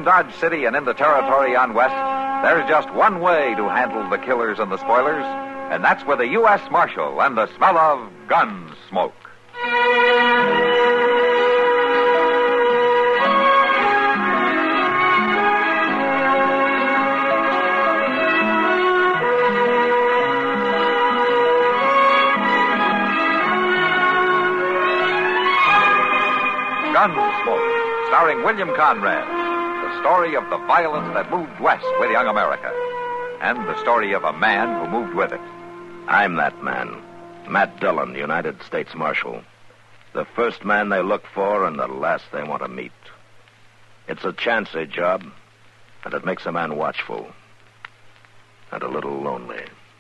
Dodge City and in the territory on west, there's just one way to handle the killers and the spoilers, and that's with a U.S. Marshal and the smell of gun smoke. Gunsmoke, starring William Conrad. The story of the violence that moved west with young America. And the story of a man who moved with it. I'm that man. Matt Dillon, United States Marshal. The first man they look for and the last they want to meet. It's a chancy job, and it makes a man watchful. And a little lonely.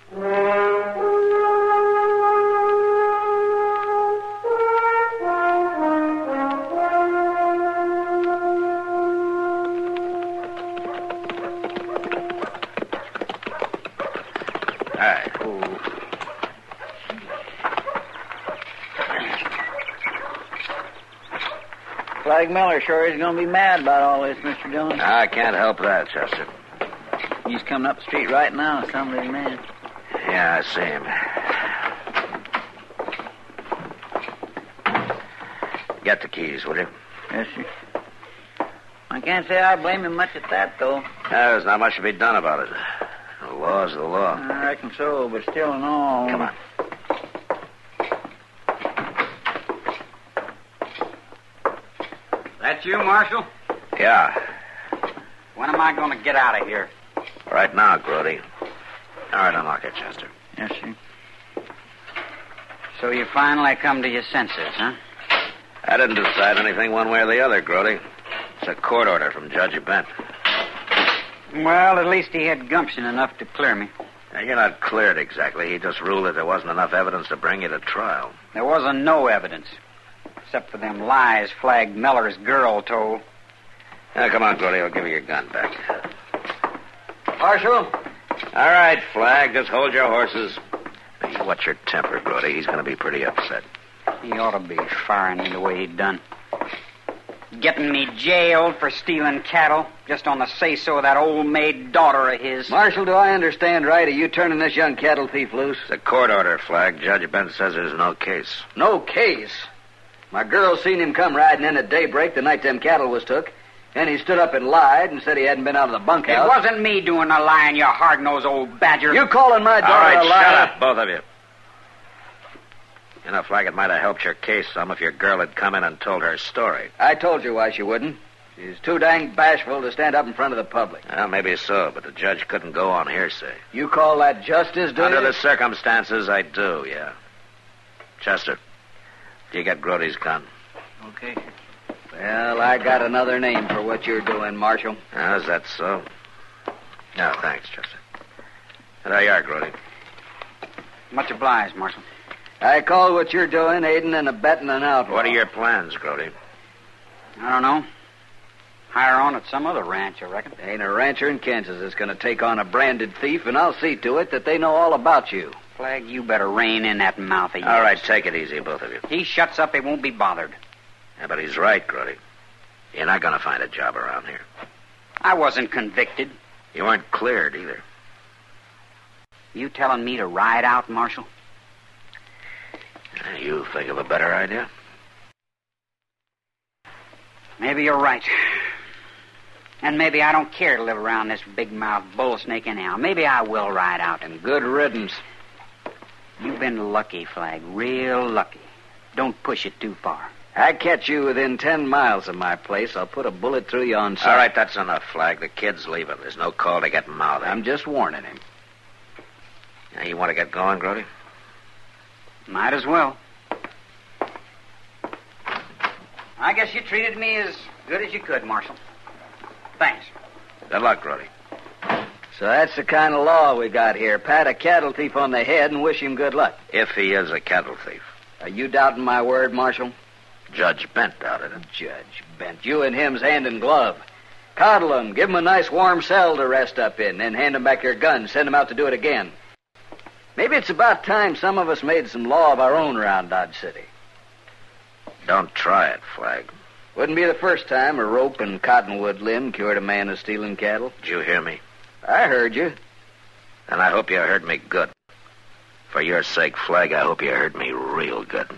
Flag Miller sure is going to be mad about all this, Mr. Dillon. I can't help that, Chester. He's coming up the street right now, some of his men. Yeah, I see him. Get the keys, will you? Yes, sir. I can't say I blame him much at that, though. There's not much to be done about it. The law's the law. I reckon so, but still and all... Come on. That you, Marshal? Yeah. When am I going to get out of here? Right now, Grody. All right, unlock it, Chester. Yes, sir. So you finally come to your senses, huh? I didn't decide anything one way or the other, Grody. It's a court order from Judge Bent. Well, at least he had gumption enough to clear me. Now, you're not cleared exactly. He just ruled that there wasn't enough evidence to bring you to trial. There wasn't no evidence. Except for them lies Flag Miller's girl told. Now, come on, Grody. I'll give you your gun back. Marshal? All right, Flag. Just hold your horses. Now, you watch your temper, Grody. He's going to be pretty upset. He ought to be firing me the way he done. Getting me jailed for stealing cattle just on the say-so of that old maid daughter of his. Marshal, do I understand right? Are you turning this young cattle thief loose? It's a court order, Flag. Judge Bent says there's no case. No case? My girl seen him come riding in at daybreak the night them cattle was took. And he stood up and lied and said he hadn't been out of the bunkhouse. It wasn't me doing the lying, you hard-nosed old badger. You calling my daughter All right, a liar? shut up, both of you. You know, Flag, it might have helped your case some if your girl had come in and told her story. I told you why she wouldn't. She's too dang bashful to stand up in front of the public. Well, maybe so, but the judge couldn't go on hearsay. You call that justice, do Under you? the circumstances, I do, yeah. Chester, do you get Grody's gun? Okay. Well, I got another name for what you're doing, Marshal. Is that so? No, thanks, Chester. There you are, Grody. Much obliged, Marshal. I call what you're doing aiding and abetting an outlaw. What are your plans, Grody? I don't know. Hire on at some other ranch, I reckon. Ain't a rancher in Kansas that's going to take on a branded thief, and I'll see to it that they know all about you. Flag, you better rein in that mouth of yours. All right, take it easy, both of you. He shuts up, he won't be bothered. Yeah, but he's right, Grody. You're not going to find a job around here. I wasn't convicted. You weren't cleared, either. You telling me to ride out, Marshal? You think of a better idea? Maybe you're right. And maybe I don't care to live around this big-mouthed bull snake anyhow. Maybe I will ride out. And good riddance. You've been lucky, Flag. Real lucky. Don't push it too far. I catch you within 10 miles of my place, I'll put a bullet through you on sight. All right, that's enough, Flag. The kid's leaving. There's no call to get mouthy. I'm just warning him. Now, you want to get going, Grody? Might as well. I guess you treated me as good as you could, Marshal. Thanks. Good luck, Grody. So that's the kind of law we got here. Pat a cattle thief on the head and wish him good luck. If he is a cattle thief. Are you doubting my word, Marshal? Judge Bent doubted it. Judge Bent. You and him's hand in glove. Coddle him, give him a nice warm cell to rest up in, then hand him back your gun, send him out to do it again. Maybe it's about time some of us made some law of our own around Dodge City. Don't try it, Flag. Wouldn't be the first time a rope and cottonwood limb cured a man of stealing cattle. Did you hear me? I heard you. And I hope you heard me good. For your sake, Flag, I hope you heard me real good.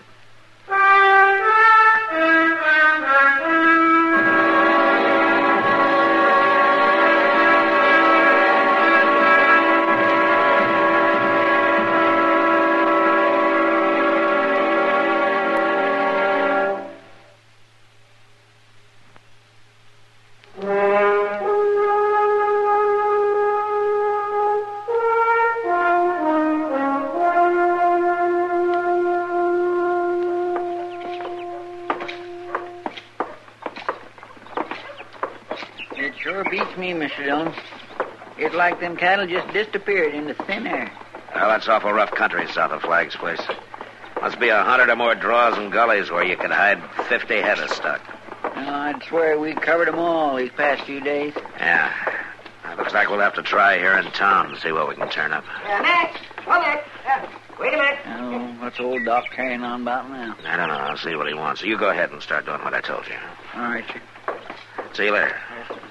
It sure beats me, Mr. Dillon. It's like them cattle just disappeared into thin air. Well, that's awful rough country south of Flag's place. Must be 100 or more draws and gullies where you could hide 50 head of stock. I'd swear we covered them all these past few days. Yeah. Looks like we'll have to try here in town and see what we can turn up. Max! Oh, Max! Wait a minute. Oh, what's old Doc carrying on about now? I don't know. I'll see what he wants. So you go ahead and start doing what I told you. All right, sir. See you later.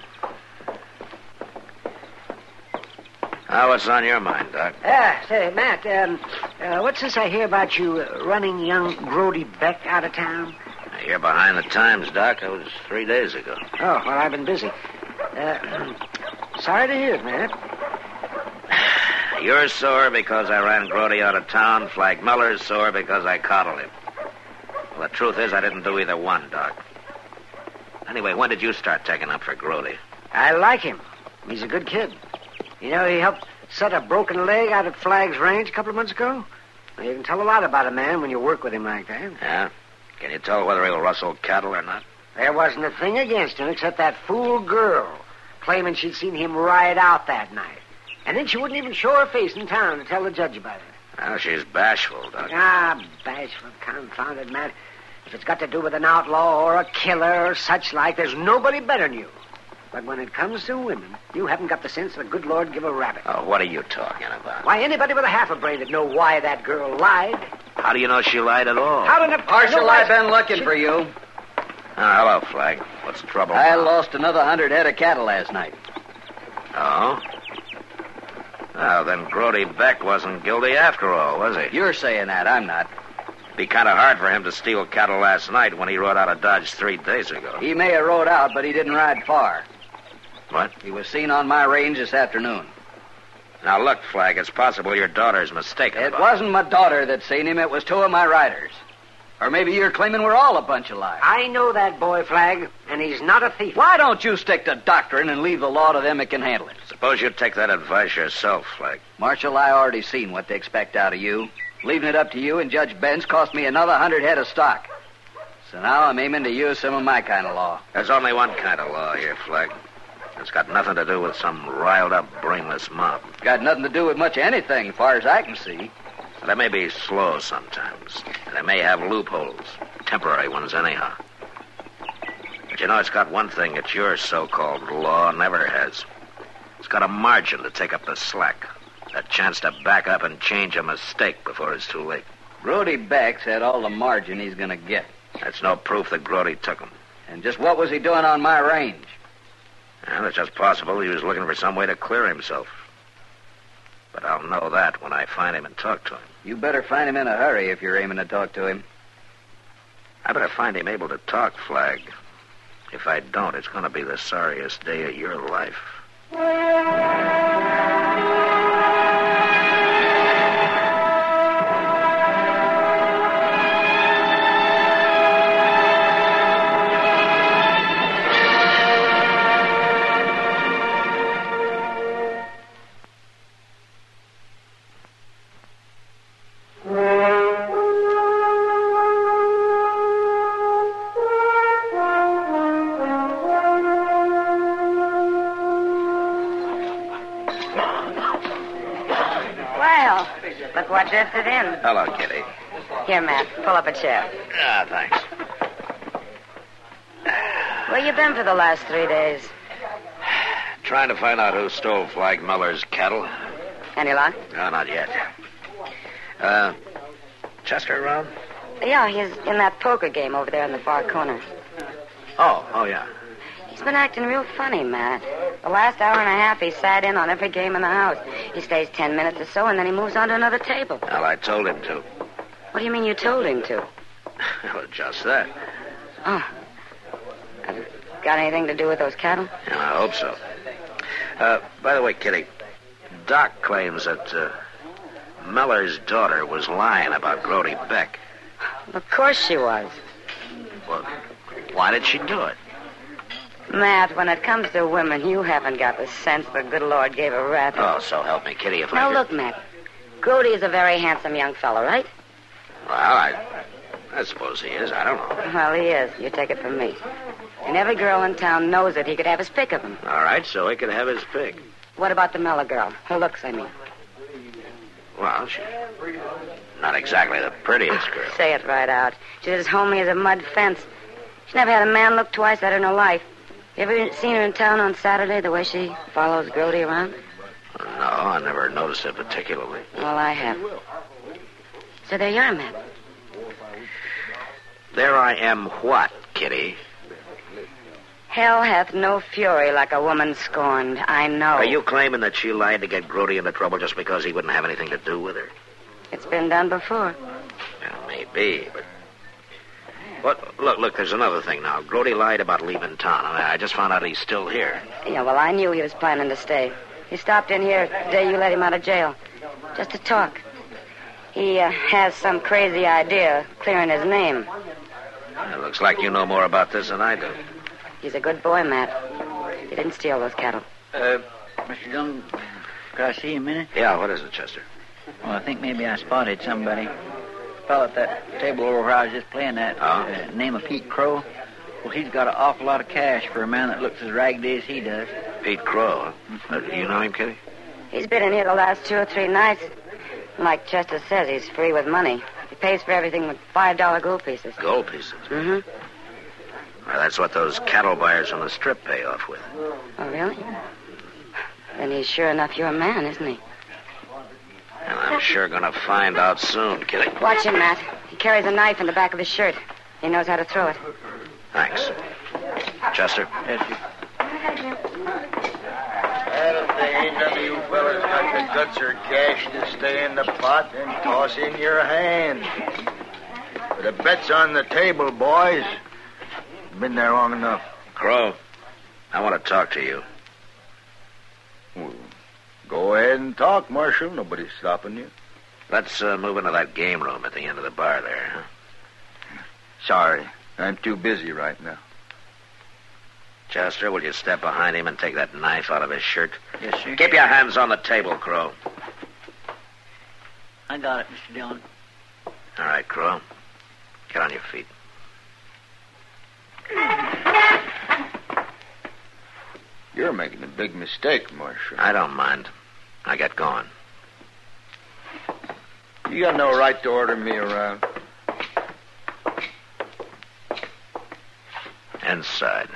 Now, what's on your mind, Doc? Say, Matt, what's this I hear about you running young Grody Beck out of town? You're behind the times, Doc. That was 3 days ago. Oh, well, I've been busy. Sorry to hear it, Matt. You're sore because I ran Grody out of town. Flag Miller's sore because I coddled him. Well, the truth is I didn't do either one, Doc. Anyway, when did you start taking up for Grody? I like him. He's a good kid. You know, he helped set a broken leg out at Flag's Range a couple of months ago. Well, you can tell a lot about a man when you work with him like that. Yeah? Can you tell whether he'll rustle cattle or not? There wasn't a thing against him except that fool girl claiming she'd seen him ride out that night. And then she wouldn't even show her face in town to tell the judge about it. Well, she's bashful, Doc. Ah, bashful, confounded man. If it's got to do with an outlaw or a killer or such like, there's nobody better than you. But when it comes to women, you haven't got the sense the good Lord give a rabbit. Oh, what are you talking about? Why, anybody with a half a brain would know why that girl lied. How do you know she lied at all? How did Marshal, I've been looking for you. Hello, Flag. What's the trouble? I lost another 100 head of cattle last night. Oh? Well, then Grody Beck wasn't guilty after all, was he? You're saying that. I'm not. Be kind of hard for him to steal cattle last night when he rode out of Dodge 3 days ago. He may have rode out, but he didn't ride far. What? He was seen on my range this afternoon. Now, look, Flag, it's possible your daughter's mistaken. It wasn't my daughter that seen him. It was two of my riders. Or maybe you're claiming we're all a bunch of liars. I know that boy, Flag, and he's not a thief. Why don't you stick to doctrine and leave the law to them that can handle it? Suppose you take that advice yourself, Flag. Marshal, I already seen what they expect out of you. Leaving it up to you and Judge Benz cost me another 100 head of stock. So now I'm aiming to use some of my kind of law. There's only one kind of law here, Flag. It's got nothing to do with some riled-up, brainless mob. Got nothing to do with much of anything, as far as I can see. They may be slow sometimes. They may have loopholes. Temporary ones, anyhow. But you know, it's got one thing that your so-called law never has. It's got a margin to take up the slack. A chance to back up and change a mistake before it's too late. Grody Beck's had all the margin he's going to get. That's no proof that Grody took him. And just what was he doing on my range? Well, it's just possible he was looking for some way to clear himself. But I'll know that when I find him and talk to him. You better find him in a hurry if you're aiming to talk to him. I better find him able to talk, Flag. If I don't, it's going to be the sorriest day of your life. Look what drifted in. Hello, Kitty. Here, Matt, pull up a chair. Ah, thanks. Where you been for the last 3 days? Trying to find out who stole Flag Miller's cattle. Any luck? No, not yet. Chester around? Yeah, he's in that poker game over there in the far corner. Oh, yeah. He's been acting real funny, Matt. The last hour and a half, he sat in on every game in the house. He stays 10 minutes or so, and then he moves on to another table. Well, I told him to. What do you mean you told him to? Well, just that. Oh. Got anything to do with those cattle? Yeah, I hope so. By the way, Kitty, Doc claims that Miller's daughter was lying about Grody Beck. Of course she was. Well, why did she do it? Matt, when it comes to women, you haven't got the sense the good Lord gave a rat. Oh, so help me, Kitty, if Now, I look, Matt. Grody is a very handsome young fellow, right? Well, I suppose he is. I don't know. Well, he is. You take it from me. And every girl in town knows it. He could have his pick of them. All right, so he could have his pick. What about the Miller girl? Her looks, I mean. Well, she's not exactly the prettiest girl. Say it right out. She's as homely as a mud fence. She's never had a man look twice at her in her life. You ever seen her in town on Saturday, the way she follows Grody around? No, I never noticed it particularly. Well, I have. So there you are, Matt. There I am what, Kitty? Hell hath no fury like a woman scorned. I know. Are you claiming that she lied to get Grody into trouble just because he wouldn't have anything to do with her? It's been done before. Well, maybe, but... Look, there's another thing now. Grody lied about leaving town. I just found out he's still here. Yeah, well, I knew he was planning to stay. He stopped in here the day you let him out of jail. Just to talk. He has some crazy idea of clearing his name. It looks like you know more about this than I do. He's a good boy, Matt. He didn't steal those cattle. Mr. Dillon, could I see you a minute? Yeah, what is it, Chester? Well, I think maybe I spotted somebody. Fellow at that table over where I was just playing that. Oh? Name of Pete Crow. Well, he's got an awful lot of cash for a man that looks as raggedy as he does. Pete Crow, huh? You know him, Kitty? He's been in here the last 2 or 3 nights. Like Chester says, he's free with money. He pays for everything with $5 gold pieces. Gold pieces? Mm-hmm. Well, that's what those cattle buyers on the strip pay off with. Oh, really? Then he's sure enough your man, isn't he? And I'm sure going to find out soon, Kitty. Watch him, Matt. He carries a knife in the back of his shirt. He knows how to throw it. Thanks. Chester? Yes, sir. Well, if they ain't none of you fellas got the guts or cash to stay in the pot, then toss in your hand. But the bet's on the table, boys. Been there long enough. Crow, I want to talk to you. Well, go ahead and talk, Marshal. Nobody's stopping you. Let's move into that game room at the end of the bar there, huh? Sorry, I'm too busy right now. Chester, will you step behind him and take that knife out of his shirt? Yes, sir. Keep your hands on the table, Crow. I got it, Mr. Dillon. All right, Crow. Get on your feet. You're making a big mistake, Marshal. I don't mind. I get going. You got no right to order me around. Inside.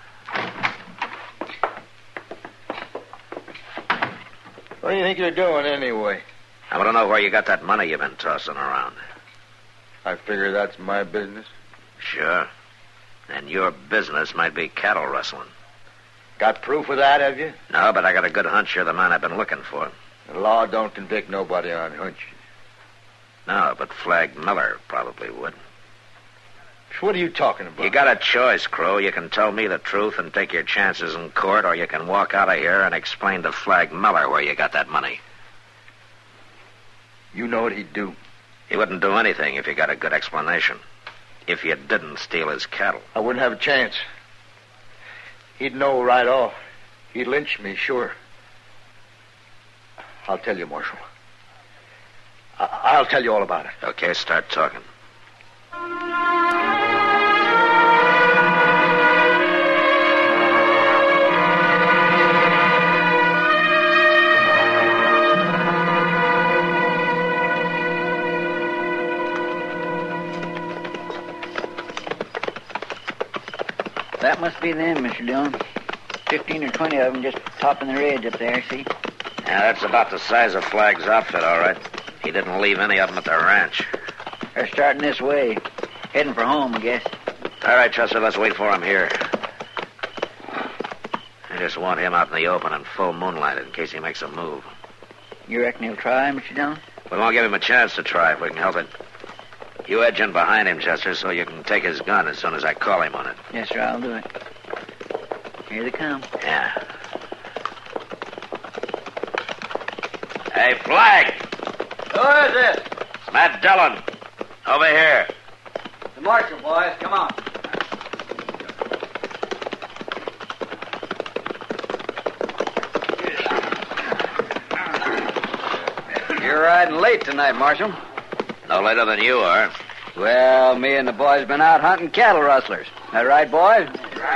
What do you think you're doing anyway? I want to know where you got that money you've been tossing around. I figure that's my business. Sure. And your business might be cattle rustling. Got proof of that, have you? No, but I got a good hunch you're the man I've been looking for. The law don't convict nobody on hunches. No, but Flag Miller probably would. So what are you talking about? You got a choice, Crow. You can tell me the truth and take your chances in court, or you can walk out of here and explain to Flag Miller where you got that money. You know what he'd do. He wouldn't do anything if you got a good explanation. If you didn't steal his cattle. I wouldn't have a chance. He'd know right off. He'd lynch me, sure. I'll tell you, Marshal. I'll tell you all about it. Okay, start talking. That must be them, Mr. Dillon. 15 or 20 of them just topping the ridge up there, see? Yeah, that's about the size of Flag's outfit, all right. He didn't leave any of them at the ranch. They're starting this way. Heading for home, I guess. All right, Chester, let's wait for him here. I just want him out in the open in full moonlight in case he makes a move. You reckon he'll try, Mr. Dillon? We won't give him a chance to try if we can help it. You edge in behind him, Chester, so you can take his gun as soon as I call him on it. Yes, sir, I'll do it. Here they come. Yeah. Hey, Flag! Who is this? It's Matt Dillon. Over here. The marshal, boys. Come on. You're riding late tonight, Marshal. No later than you are. Well, me and the boys been out hunting cattle rustlers. That right, boys?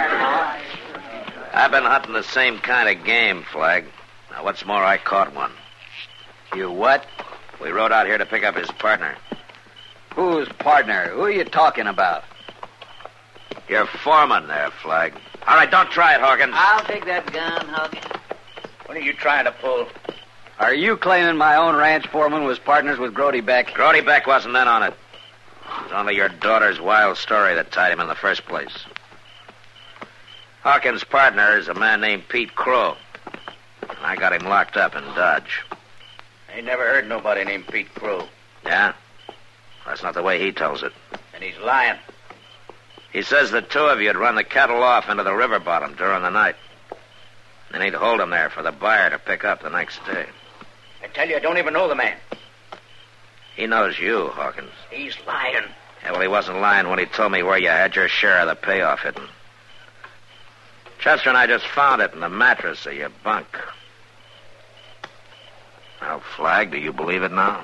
I've been hunting the same kind of game, Flag. Now, what's more, I caught one. You what? We rode out here to pick up his partner. Whose partner? Who are you talking about? Your foreman there, Flag. All right, don't try it, Hawkins. I'll take that gun, Hawkins. What are you trying to pull? Are you claiming my own ranch foreman was partners with Grody Beck? Grody Beck wasn't in on it. It was only your daughter's wild story that tied him in the first place. Hawkins' partner is a man named Pete Crow. And I got him locked up in Dodge. I ain't never heard nobody named Pete Crow. Yeah? That's not the way he tells it. And he's lying. He says the two of you had run the cattle off into the river bottom during the night. And he'd hold them there for the buyer to pick up the next day. I tell you, I don't even know the man. He knows you, Hawkins. He's lying. Yeah, well, he wasn't lying when he told me where you had your share of the payoff hidden. Chester and I just found it in the mattress of your bunk. Now, Flag, do you believe it now?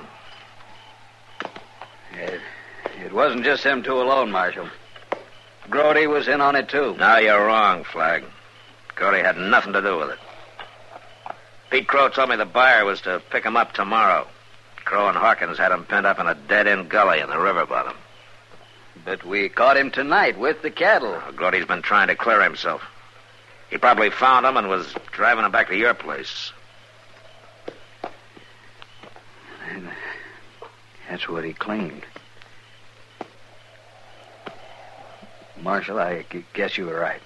It wasn't just them two alone, Marshal. Grody was in on it, too. No, you're wrong, Flag. Grody had nothing to do with it. Pete Crow told me the buyer was to pick him up tomorrow. Crow and Hawkins had him pinned up in a dead-end gully in the river bottom. But we caught him tonight with the cattle. Well, Grody's been trying to clear himself. He probably found him and was driving him back to your place. That's what he claimed. Marshal, I guess you were right.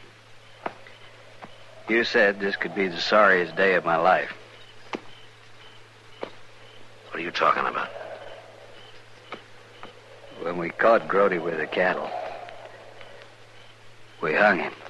You said this could be the sorriest day of my life. What are you talking about? When we caught Grody with the cattle, we hung him.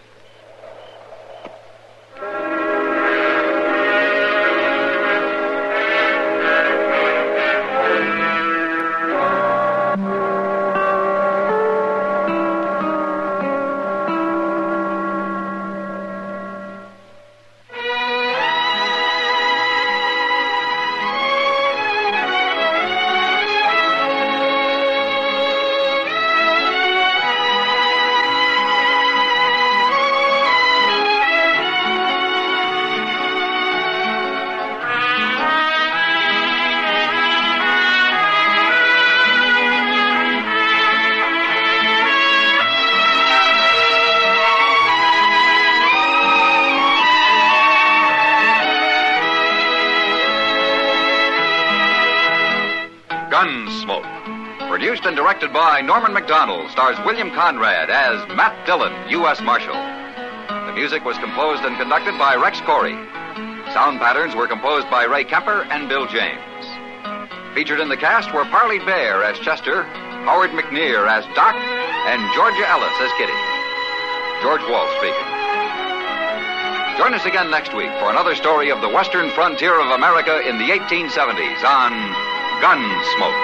Gunsmoke. Produced and directed by Norman McDonald, stars William Conrad as Matt Dillon, U.S. Marshal. The music was composed and conducted by Rex Corey. Sound patterns were composed by Ray Kemper and Bill James. Featured in the cast were Parley Bear as Chester, Howard McNear as Doc, and Georgia Ellis as Kitty. George Walsh speaking. Join us again next week for another story of the western frontier of America in the 1870s on Gunsmoke.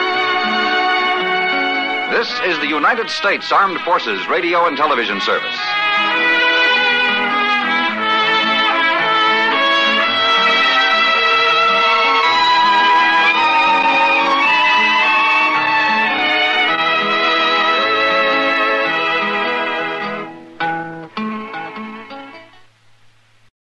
This is the United States Armed Forces Radio and Television Service.